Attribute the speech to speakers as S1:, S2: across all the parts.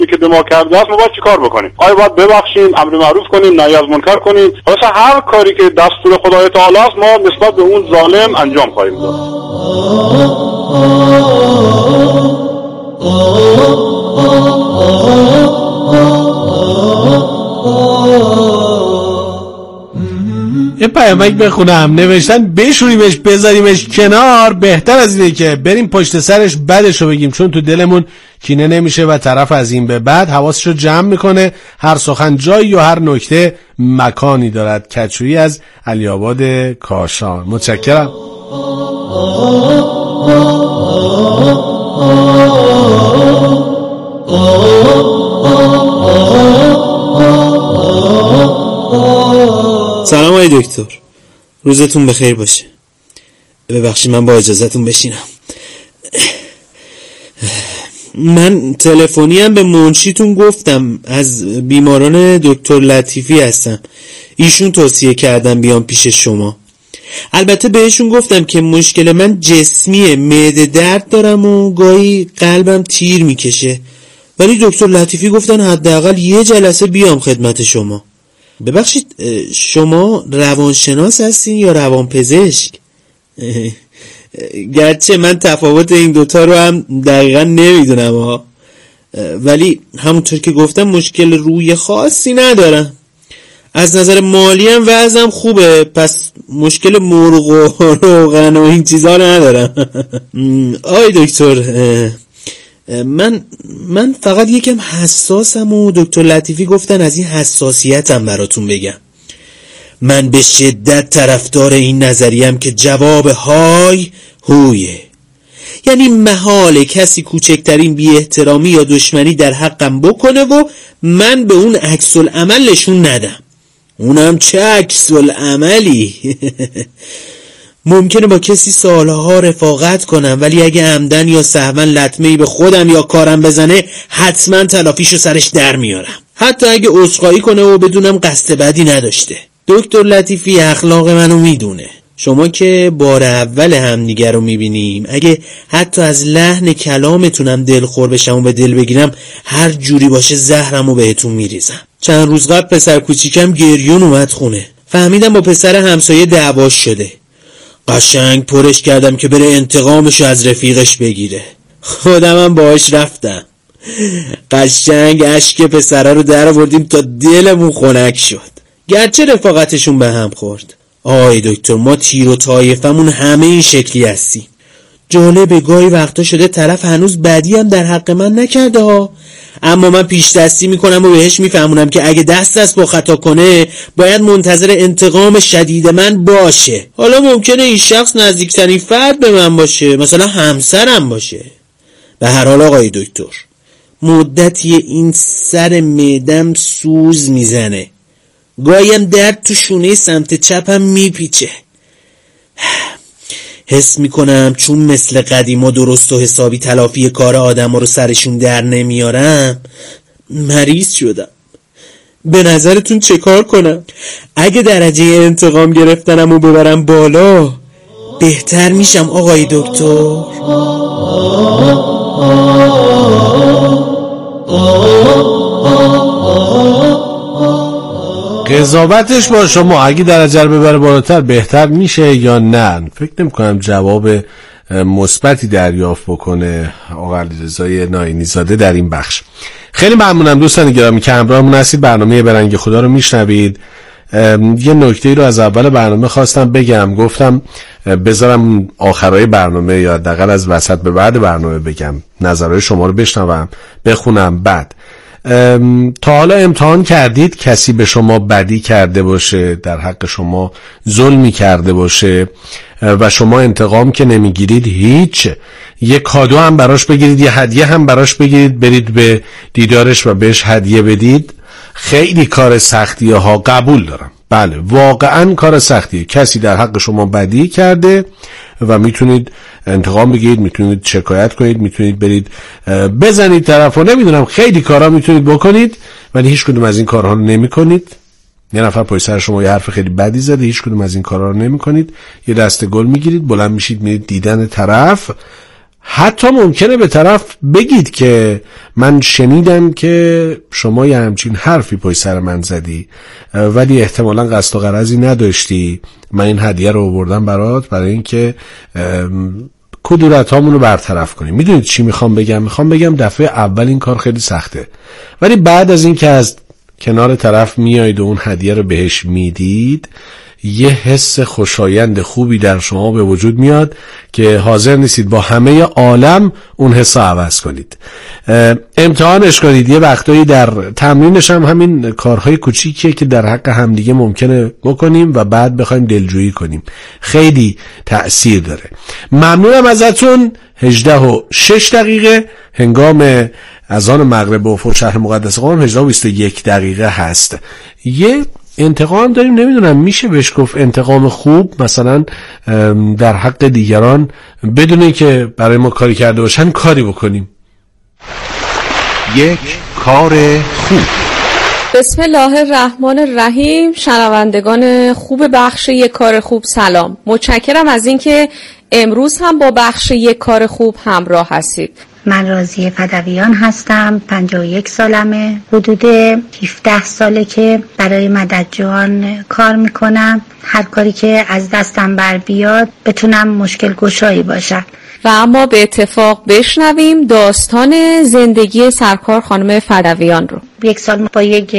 S1: که به ما کرده است ما باید چیکار بکنیم؟ آیا باید ببخشیم، امر معروف کنیم، نهی از منکر کنیم؟ واسه هر کاری که دستور خدای تعالی است ما نسبت به اون ظالم انجام خواهیم داد.
S2: یه پیامک بخونم، نوشتن بشوریمش بذاریمش کنار بهتر از اینه که بریم پشت سرش بدشو بگیم، چون تو دلمون کینه نمیشه و طرف از این به بعد حواسشو جمع میکنه. هر سخن جایی و هر نکته مکانی دارد. کچویی از علی‌آباد کاشان. متشکرم.
S3: سلام آقای دکتر، روزتون بخیر باشه. ببخشید من با اجازهتون بشینم. من تلفنی هم به منشیتون گفتم، از بیماران دکتر لطیفی هستم. ایشون توصیه کردن بیام پیش شما. البته بهشون گفتم که مشکل من جسمیه، معده درد دارم و گاهی قلبم تیر میکشه، ولی دکتر لطیفی گفتن حداقل یه جلسه بیام خدمت شما. ببخشید شما روانشناس هستین یا روانپزشک؟ گرچه من تفاوت این دوتا رو هم دقیقا نمیدونم ها، ولی همونطور که گفتم مشکل روی خاصی ندارم. از نظر مالی هم وضعم خوبه، پس مشکل مرغ و روغن و این چیزا ندارم. آی دکتر، من فقط یکم حساسم و دکتر لطیفی گفتن از این حساسیتم براتون بگم. من به شدت طرفدار این نظریم که جواب های هویه، یعنی محال کسی کوچکترین بی احترامی یا دشمنی در حقم بکنه و من به اون عکس العمل نشون ندم. اونم چه عکس العملی؟ ممکنه با کسی سالها رفاقت کنم، ولی اگه عمدن یا سهوا لطمه‌ای به خودم یا کارم بزنه حتما تلافیشو سرش در میارم، حتی اگه عذرخواهی کنه و بدونم قصد بدی نداشته. دکتر لطیفی اخلاق منو میدونه. شما که بار اول همدیگه رو میبینیم، اگه حتی از لحن کلامتونم دلخور بشم و به دل بگیرم هر جوری باشه زهرمو بهتون میریزم. چند روز قبل پسر کوچیکم گریون اومد خونه، فهمیدم با پسر همسایه دعواش شده. قشنگ پرش کردم که بره انتقامشو از رفیقش بگیره. خودمم باهاش رفتم، قشنگ اشک پسره رو در آوردیم تا دلمون خنک شد. گرچه رفاقتشون به هم خورد. آی دکتر، ما تیر و طایفمون همه این شکلی هستیم. جالبه گاهی وقتا شده طرف هنوز بدی هم در حق من نکرده ها، اما من پیش دستی میکنم و بهش میفهمونم که اگه دست با خطا کنه باید منتظر انتقام شدید من باشه. حالا ممکنه این شخص نزدیکترین فرد به من باشه، مثلا همسرم باشه. به هر حال آقای دکتر، مدتی این سر معدم سوز میزنه، گاهیم درد تو شونه سمت چپم میپیچه. حس میکنم چون مثل قدیما درست و حسابی تلافی کار آدم رو سرشون در نمیارم، مریض شدم. به نظرتون چه کار کنم؟ اگه درجه انتقام گرفتنم رو ببرم بالا بهتر میشم آقای دکتر؟
S2: قضاوتش با شما، اگه درجه رو ببره بالاتر بهتر میشه یا نه. فکر نمی کنم جواب مثبتی دریافت بکنه آقا علیرضای ناینی زاده در این بخش. خیلی ممنونم دوستان گرامی که همراهمون هستید. برنامه برنگ خدا رو میشنوید. یه نکته رو از اول برنامه خواستم بگم، گفتم بذارم آخرای برنامه یا حداقل از وسط به بعد برنامه بگم، نظرهای شما رو بشنوم بخونم. بعد تا حالا امتحان کردید کسی به شما بدی کرده باشه، در حق شما ظلمی کرده باشه و شما انتقام که نمیگیرید، هیچ، یه کادو هم براش بگیرید، یه هدیه هم براش بگیرید، برید به دیدارش و بهش هدیه بدید، خیلی کار سختیه ها، قبول دارم، بله واقعا کار سختیه. کسی در حق شما بدی کرده و میتونید انتقام بگیرید، میتونید شکایت کنید، میتونید برید بزنید طرفو، نمیدونم خیلی کارا میتونید بکنید، ولی هیچ کدوم از این کارها رو نمیکنید. یه نفر پشت سر شما یه حرف خیلی بدی زده، هیچ کدوم از این کارا رو نمیکنید. یه دسته گل میگیرید، بلند میشید میرید دیدن طرف، حتی ممکنه به طرف بگید که من شنیدم که شما یه همچین حرفی پشت سر من زدی، ولی احتمالاً قصد و غرضی نداشتی، من این هدیه رو آوردم برات برای اینکه کدورت هامون رو برطرف کنیم. میدونید چی میخوام بگم دفعه اول این کار خیلی سخته، ولی بعد از این که از کنار طرف میایید و اون هدیه رو بهش میدید، یه حس خوشایند خوبی در شما به وجود میاد که حاضر نیستید با همه عالم اون حس رو عوض کنید. امتحانش کنید. یه وقتایی در تمرینش هم همین کارهای کوچیکیه که در حق همدیگه ممکنه بکنیم و بعد بخوایم دلجویی کنیم. خیلی تأثیر داره. ممنونم ازتون. 18:06 هنگام اذان مغرب و شهر مقدس قم 18:21 هست. یه انتقام داریم، نمیدونم میشه بهش گفت انتقام خوب، مثلا در حق دیگران بدون که برای ما کاری کرده باشن کاری بکنیم.
S4: یک کار خوب.
S5: بسم الله الرحمن الرحیم. شنوندگان خوب بخش یک کار خوب سلام. متشکرم از اینکه امروز هم با بخش یک کار خوب همراه هستید.
S6: من راضیه فدویان هستم. 51 سالمه. حدود 17 ساله که برای مددجویان کار میکنم. هر کاری که از دستم بر بیاد بتونم مشکل گشایی باشم.
S5: و اما به اتفاق بشنویم داستان زندگی سرکار خانم فدویان رو.
S6: 1 سال با یک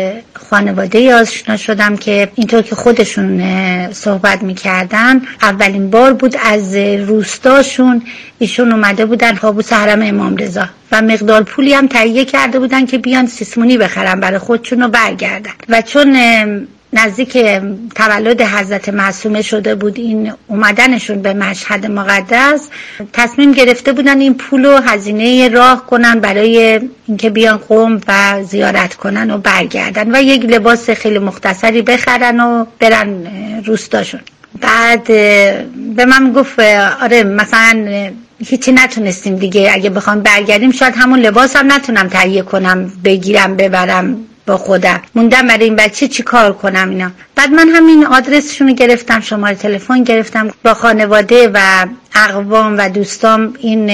S6: خانواده آشنا شدم که اینطور که خودشون صحبت میکردن اولین بار بود از روستاشون ایشون اومده بودن کابوس حرم امام رضا و مقدار پولی هم تهیه کرده بودن که بیان سیسمونی بخرن برای خودشون و برگردن. و چون نزدیک تولد حضرت معصومه شده بود این اومدنشون به مشهد مقدس، تصمیم گرفته بودن این پولو هزینه راه کنن برای اینکه بیان قم و زیارت کنن و برگردن و یک لباس خیلی مختصری بخرن و برن روستاشون. بعد به من گفت آره مثلا هیچی نتونستیم دیگه، اگه بخوام برگردیم شاید همون لباس هم نتونم تهیه کنم بگیرم ببرم با خودم، موندم برای این بچه چی کار کنم اینا. بعد من همین آدرسشون رو گرفتم، شماره تلفن گرفتم، با خانواده و اقوام و دوستام این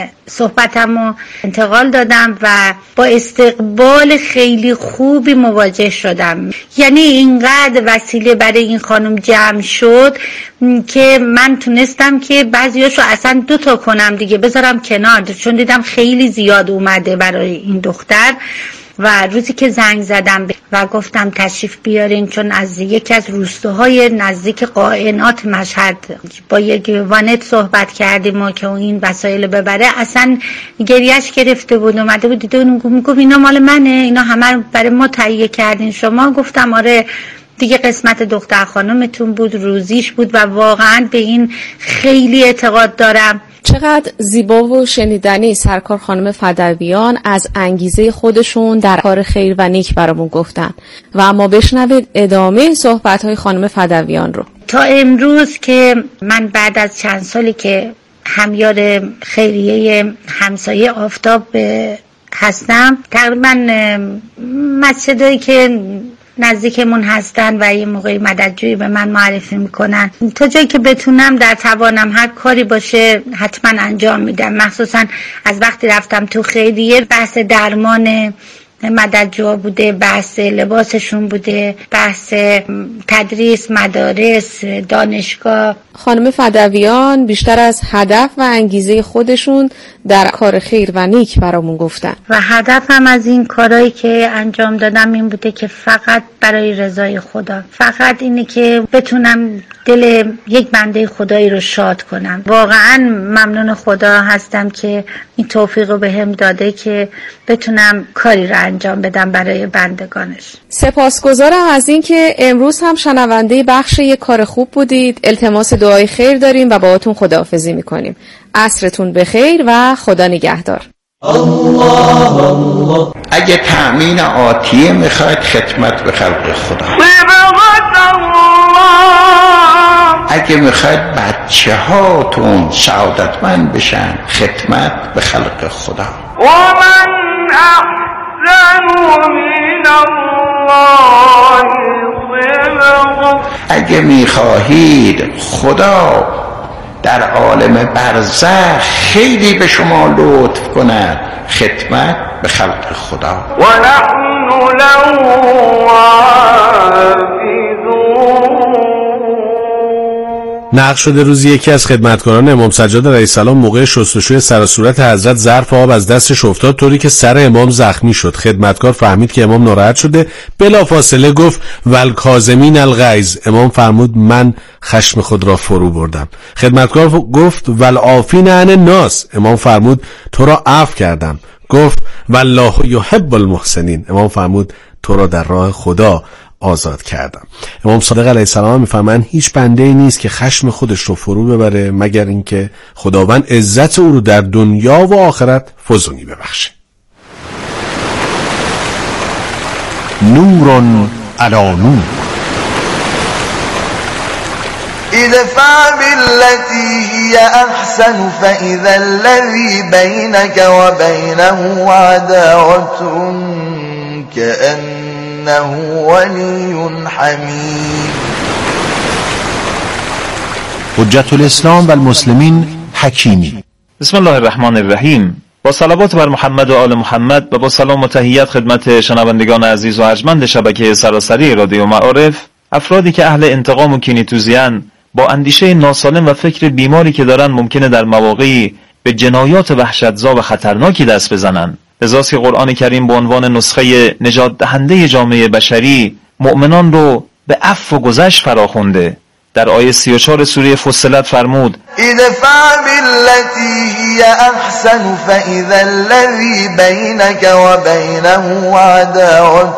S6: صحبتم رو انتقال دادم و با استقبال خیلی خوبی مواجه شدم. یعنی اینقدر وسیله برای این خانم جمع شد که من تونستم که بعضیاشو اصلا 2 تا کنم دیگه بذارم کنار، چون دیدم خیلی زیاد اومده برای این دختر. و روزی که زنگ زدم و گفتم تشریف بیارین، چون از یکی از روستاهای نزدیک قائنات مشهد با یک وانت صحبت کردیم و که این وسایل ببره، اصلا گریهش گرفته بود. اومده بود دیده میگفت اینا مال منه، اینا همه برای ما تهیه کردین شما. گفتم آره دیگه قسمت دختر خانمتون بود، روزیش بود و واقعا به این خیلی اعتقاد دارم.
S5: چقدر زیبا و شنیدنی سرکار خانم فدویان از انگیزه خودشون در کار خیر و نیک برامون گفتن و اما بشنوید ادامه صحبت‌های خانم فدویان رو.
S6: تا امروز که من بعد از چند سالی که همیار خیریه همسایه آفتاب هستم، تقریبا مسجدایی که نزدیکمون هستن و یه موقعی مددجویی به من معرفی میکنن، تا جایی که بتونم در توانم هر کاری باشه حتما انجام میدم. مخصوصا از وقتی رفتم تو خیریه بحث درمان مددجوها بوده، بحث لباسشون بوده، بحث تدریس، مدارس، دانشگاه.
S5: خانم فدویان بیشتر از هدف و انگیزه خودشون در کار خیر و نیک برامون گفتن
S6: و هدفم از این کارهایی که انجام دادم این بوده که فقط برای رضای خدا، فقط اینه که بتونم دل یک بنده خدایی رو شاد کنم. واقعا ممنون خدا هستم که این توفیق رو بهم داده که بتونم کاری رو انجام بدم برای بندگانش.
S5: سپاسگزارم از اینکه امروز هم شنونده بخش یک کار خوب بودید. التماس دعای خیر داریم و باهاتون خداحافظی میکنیم. عصرتون بخیر و خدا نگهدار.
S4: الله الله. اگه تأمین آتیه میخواید خدمت به خلق خدا، اگه میخواید بچه هاتون سعادتمند بشن خدمت به خلق خدا.
S7: و من احسن من الله صدقا.
S4: اگه میخواهید خدا در عالم برزخ خیلی به شما لطف کند، خدمت به خلق خدا.
S7: و نحن له عابدون.
S2: نقل شده روزی یکی از خدمتکاران امام سجاد علیه السلام موقع شستشوی سر و صورت حضرت ظرف آب از دستش افتاد طوری که سر امام زخمی شد. خدمتکار فهمید که امام ناراحت شده، بلافاصله گفت والکاظمین الغیظ. امام فرمود من خشم خود را فرو بردم. خدمتکار گفت والعافین عن الناس. امام فرمود تو را عفو کردم. گفت والله یحب المحسنین. امام فرمود تو را در راه خدا آزاد کردم. امام صادق علیه السلام میفرمایند هیچ بنده‌ای نیست که خشم خودش رو فرو ببره مگر اینکه خداوند عزت او رو در دنیا و آخرت فزونی ببخشه.
S8: نور علی نور.
S9: ادفع بالتي هي احسن فاذا الذي بينك وبينه عداوة كأنه ولي حميم.
S8: حجت الاسلام و المسلمین حکیمی.
S10: بسم الله الرحمن الرحیم. با صلوات بر محمد و آل محمد و با سلام و تحیت خدمت شنوندگان عزیز و ارجمند شبکه سراسری رادیو معارف، افرادی که اهل انتقام و کینه‌توزی‌اند با اندیشه ناسالم و فکر بیماری که دارن ممکنه در مواقعی به جنایات وحشتزا و خطرناکی دست بزنن. لذاست که قرآن کریم به عنوان نسخه نجات دهنده جامعه بشری مؤمنان رو به عفو و گذشت فراخونده. در آیه 34 سوره فصلت فرمود
S9: ادفع بالتي هي احسن فاذا الذي بينك وبينه عداوة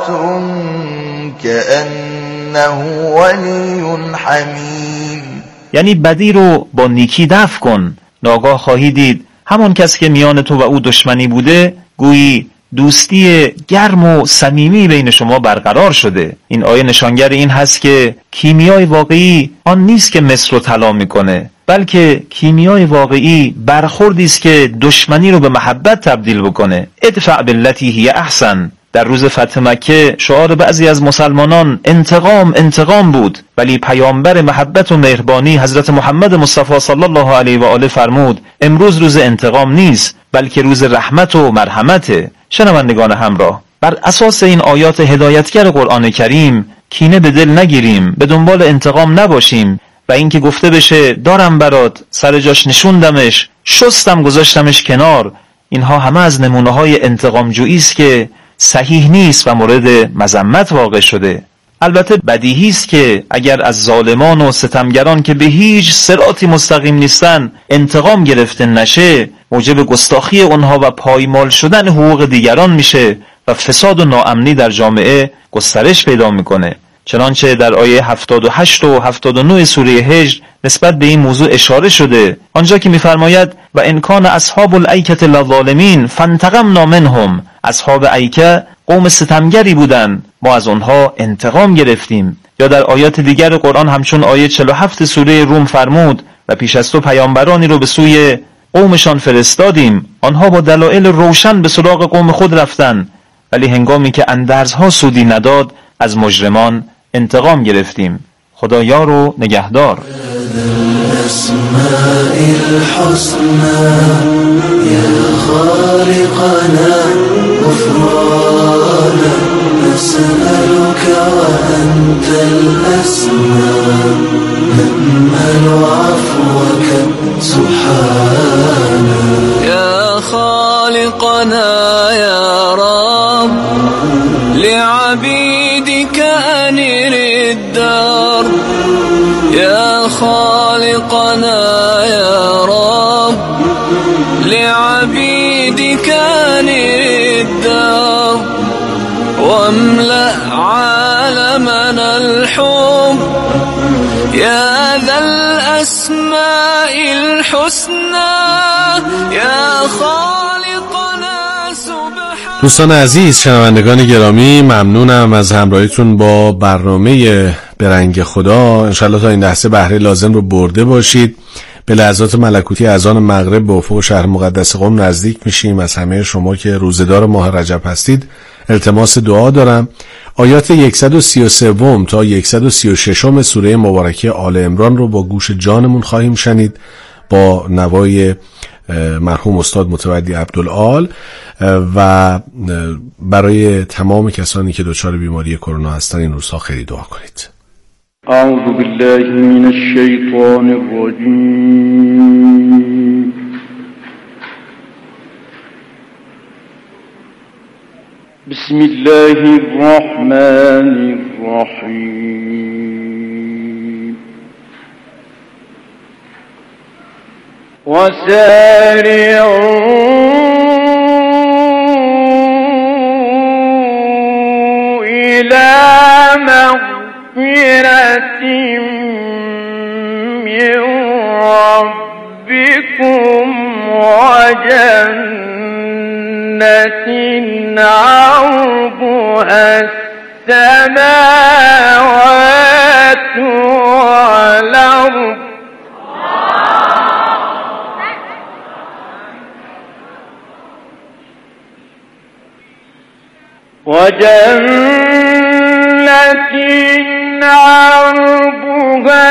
S9: كأنه ولي حميم.
S10: یعنی بدی رو با نیکی دفع کن، ناگاه خواهی دید همان کس که میان تو و او دشمنی بوده گویی دوستی گرم و صمیمی بین شما برقرار شده. این آیه نشانگر این هست که کیمیای واقعی آن نیست که مس رو طلا میکنه، بلکه کیمیای واقعی برخوردی است که دشمنی رو به محبت تبدیل بکنه. ادفع بالتی هی احسن. در روز فتح مکه شعار بعضی از مسلمانان انتقام انتقام بود، ولی پیامبر محبت و مهربانی حضرت محمد مصطفی صلی الله علیه و آله فرمود امروز روز انتقام نیست بلکه روز رحمت و مرحمته. شنوندگان همراه، بر اساس این آیات هدایتگر قرآن کریم کینه به دل نگیریم، به دنبال انتقام نباشیم و اینکه گفته بشه دارم برات، سر جاش نشوندمش، شستم گذاشتمش کنار، اینها همه از نمونه‌های انتقام جویی است که صحیح نیست و مورد مذمت واقع شده. البته بدیهی است که اگر از ظالمان و ستمگران که به هیچ صراطی مستقیم نیستن انتقام گرفته نشه، موجب گستاخی اونها و پایمال شدن حقوق دیگران میشه و فساد و ناامنی در جامعه گسترش پیدا میکنه. چنانچه در آیه 78 و 79 سوره هجر نسبت به این موضوع اشاره شده، آنجا که می‌فرماید و ان کان اصحاب الایکه لظالمین فانتقمنا منهم. اصحاب ایکه قوم ستمگری بودند، ما از آنها انتقام گرفتیم. یا در آیات دیگر قرآن همچون آیه 47 سوره روم فرمود و پیش از تو پیامبرانی رو به سوی قومشان فرستادیم، آنها با دلایل روشن به سراغ قوم خود رفتند، ولی هنگامی که اندرزها سودی نداد از مجرمان انتقام گرفتیم. خدا یار و نگهدار.
S11: يا خالقنا يا رب لعبيدك أنر الدار. يا خالقنا يا رب لعبيدك أنر الدار واملأ عالمنا الحب يا ذا الأسماء الحسنى يا خالقنا سبحان.
S2: دوستان عزیز، شنوندگان گرامی، ممنونم از همراهیتون با برنامه به رنگ خدا. انشالله تا این لحظه بهره لازم رو برده باشید. به لحظات ملکوتی اذان مغرب به افق شهر مقدس قم نزدیک میشیم. از همه شما که روزدار ماه رجب هستید التماس دعا دارم. آیات 133 تا 136 سوره مبارکه آل عمران رو با گوش جانمون خواهیم شنید با نوای مرحوم استاد متولی عبدالعال و برای تمام کسانی که دچار بیماری کرونا هستن این روزها خیلی دعا کنید.
S12: اعوذ بالله من الشیطان الرجیم. بسم الله الرحمن الرحیم. وسارعوا إلى مغفرة من ربكم وجنة عرضها السماوات والأرض عرضها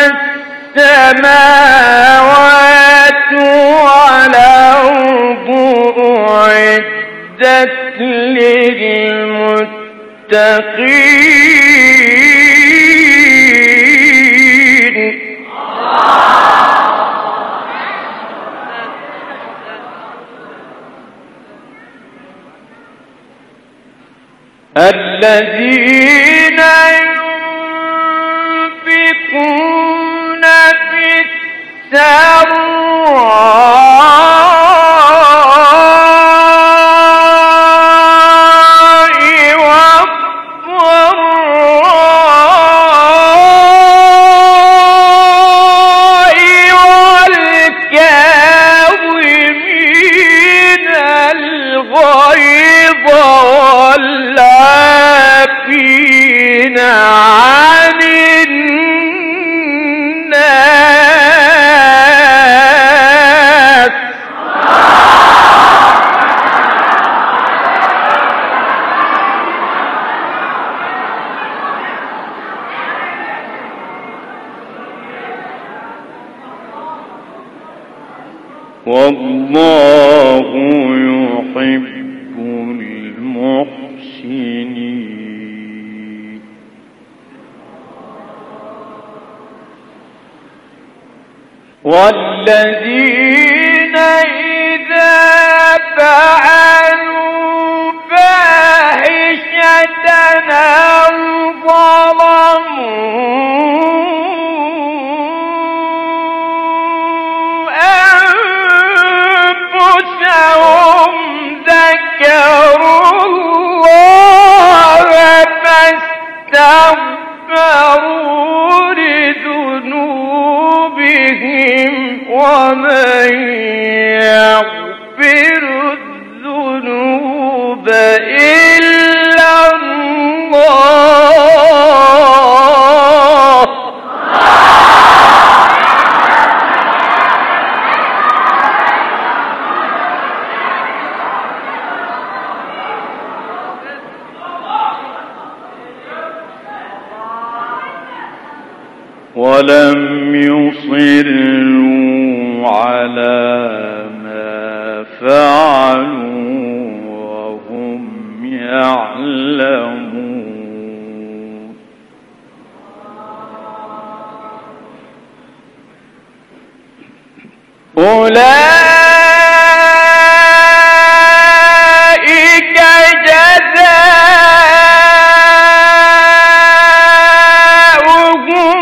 S12: السماوات والأرض أعدت للمتقين. الذين ينفقون في السراء والضراء والكاظمين الغيظ والعافين عن الناس والله يحب المحسنين. والذين إذا فعلوا فاحشة أو ظلموا أنفسهم ذكروا الله فاستغفروا لذنوبهم ومن يغفر الذنوب إلا الله ولم يصروا على ما فعلوا وهم يعلمون. أولئك جزاؤهم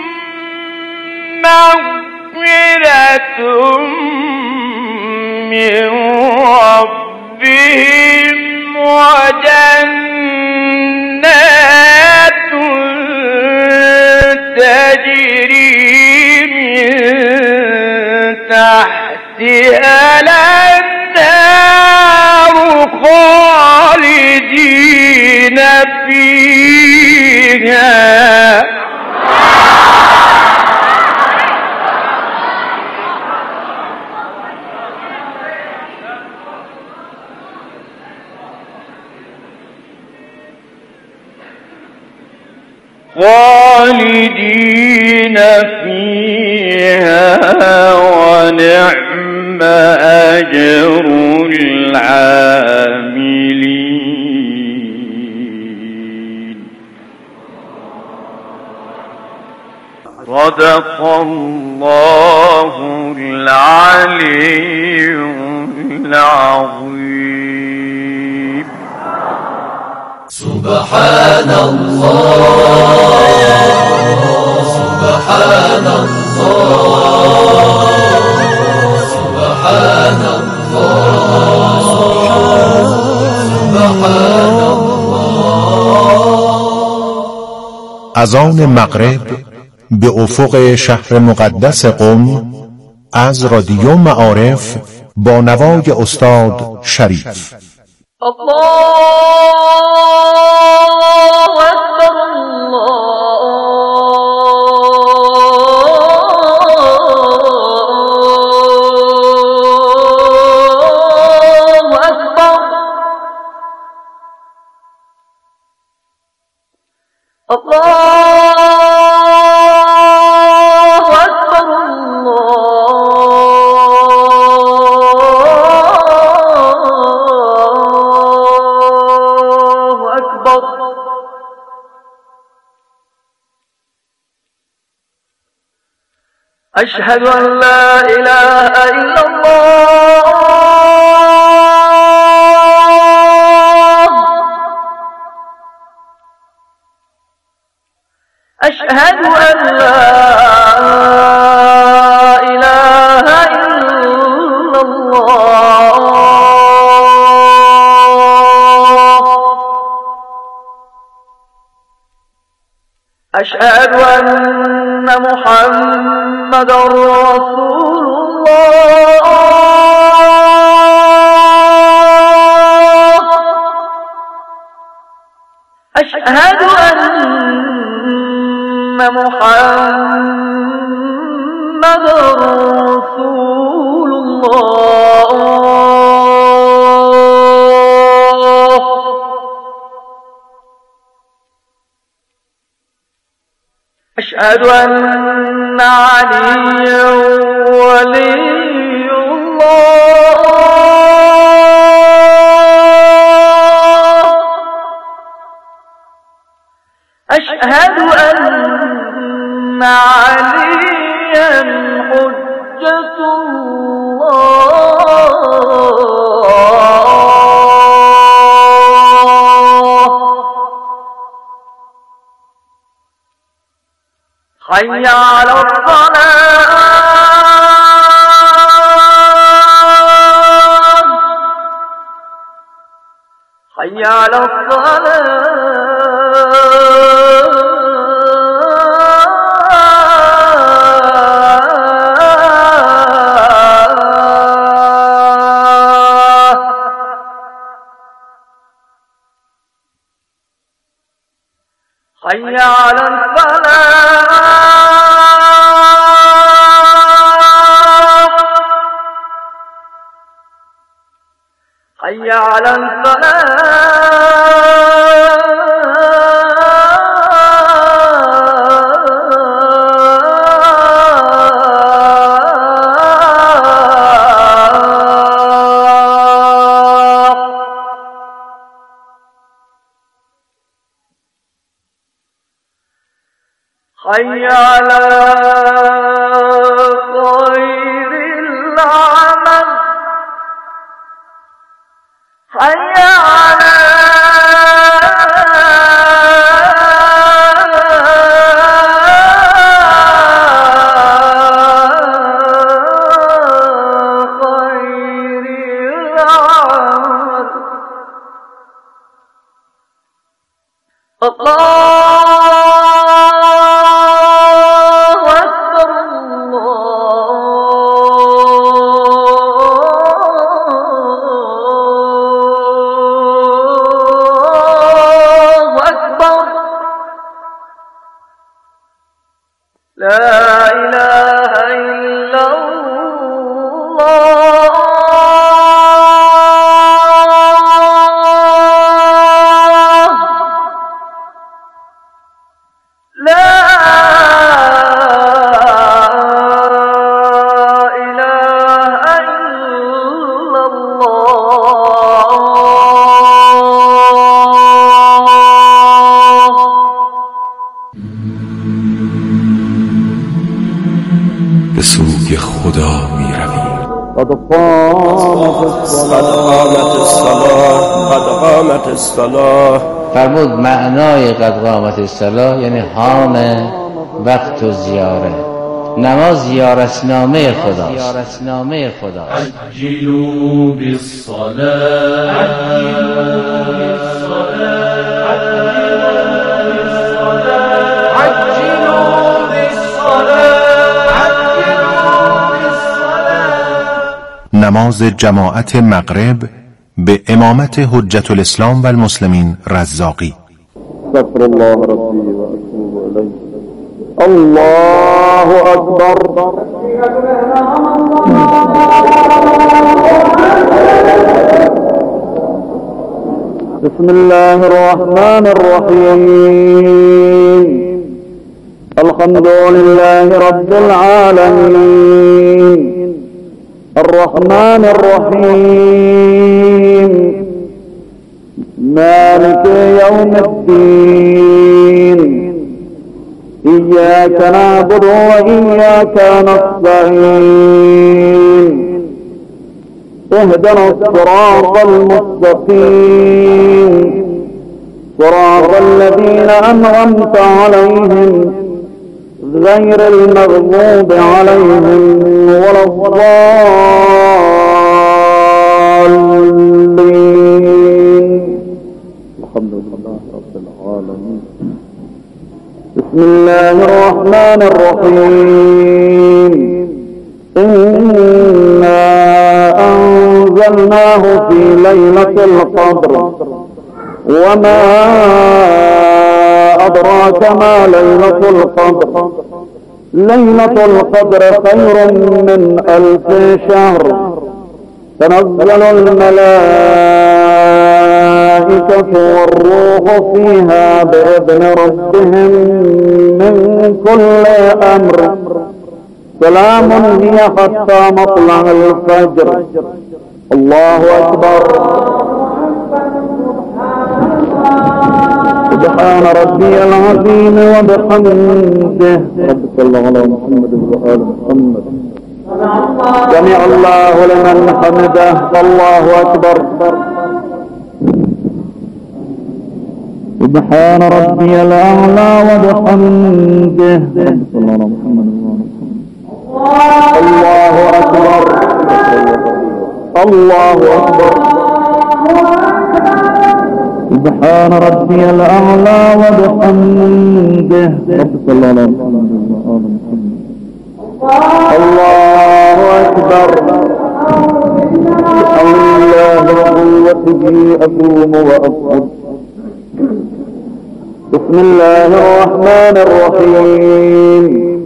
S12: مغفرة من ربهم وجنات تجري من تحتها الأنهار خالدين فيها خالدين فيها ونعم ونعم أجر العاملين. صدق الله العلي العظيم.
S11: سبحان الله سبحان الله سبحان الله سبحان الله.
S8: اذان مغرب به افق شهر مقدس قم از رادیو معارف با نوای استاد شریف.
S11: الله أكبر الله أكبر الله أكبر الله أكبر. أشهد أن لا إله إلا الله. أشهد أن لا إله إلا الله. أشهد أن محمدًا رسول الله. أشهد أن محمدًا رسول الله. أشهد أن عليا ولي الله. أشهد أن عليا حجة الله. حي على الصلاة. حي على حي على الفلاح. حي على حي على خير العمل. حي على خير العمل. الله لا إله إلا الله.
S8: خدا می رویم.
S12: قد قامت الصلاة.
S13: فرمود معنای قد قامت الصلاة یعنی حان وقت و زیاره. نماز زیارتنامه خداست.
S14: عجلوا بالصلاة.
S8: نماز جماعت مغرب به امامت حجت الاسلام و المسلمین رزاقی.
S12: استغفر الله ربي وأتوب إليه. الله أكبر. بسم الله الرحمن الرحيم. الحمد لله رب العالمين الرحمن الرحيم مالك يوم الدين إياك نعبد وإياك نستعين اهدنا الصراط المستقيم صراط الذين أنعمت عليهم غير المغضوب عليهم ولا الضالين. الحمد لله رب العالمين. بسم الله الرحمن الرحيم. إنا أنزلناه في ليلة القدر وما أدراك ما ليلة القدر. ليلة القدر خير من 1000 شهر. تنزل الملائكة والروح فيها بإذن ربهم من كل أمر. سلام هي حتى مطلع الفجر. الله أكبر. سبحان ربي العظيم وبحمده. رب صل على محمد وآل محمد. سمع الله لمن حمده. الله أكبر. سبحان ربي الأعلى وبحمده. رب صل على محمد وآل محمد. الله أكبر. الله أكبر. سبحان ربي الأعلى وبحمده. رب صل على محمد وآل محمد. الله أكبر. بحمد الله وقوته أقوم وأصعد. بسم الله الرحمن الرحيم.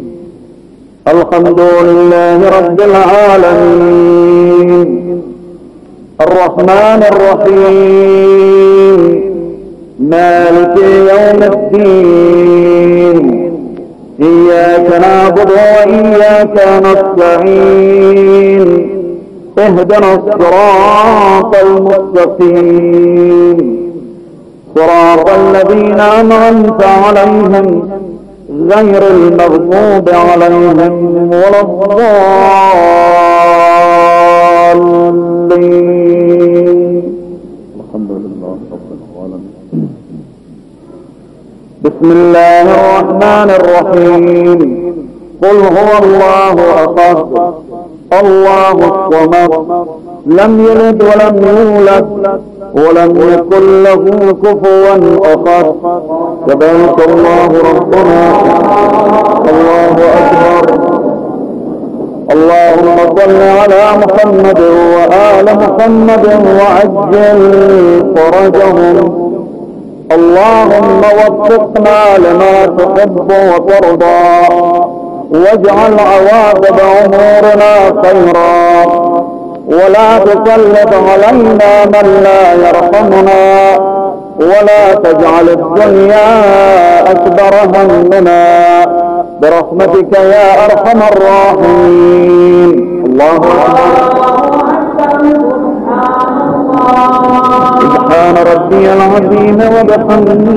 S12: الحمد لله رب العالمين الرحمن الرحيم مالك يوم الدين إياك نعبد وإياك نستعين اهدنا الصراط المستقيم صراط الذين أنعمت عليهم غير المغضوب عليهم ولا الضالين. الحمد لله رب العالمين. بسم الله الرحمن الرحيم. قل هو الله أحد الله الصمد لم يلد ولم يولد ولم يكن له كفوا أحد. تبارك الله ربنا. الله أكبر. اللهم صل على محمد وآل محمد وعجل فرجهم. اللهم وفقنا لما تحب وترضى واجعل عواقب أمورنا خيرا ولا تسلط علينا من لا يرحمنا ولا تجعل الدنيا أكبر همنا برحمتك يا أرحم الراحمين. الله أكبر. سبحان ربي العظيم وبحمده.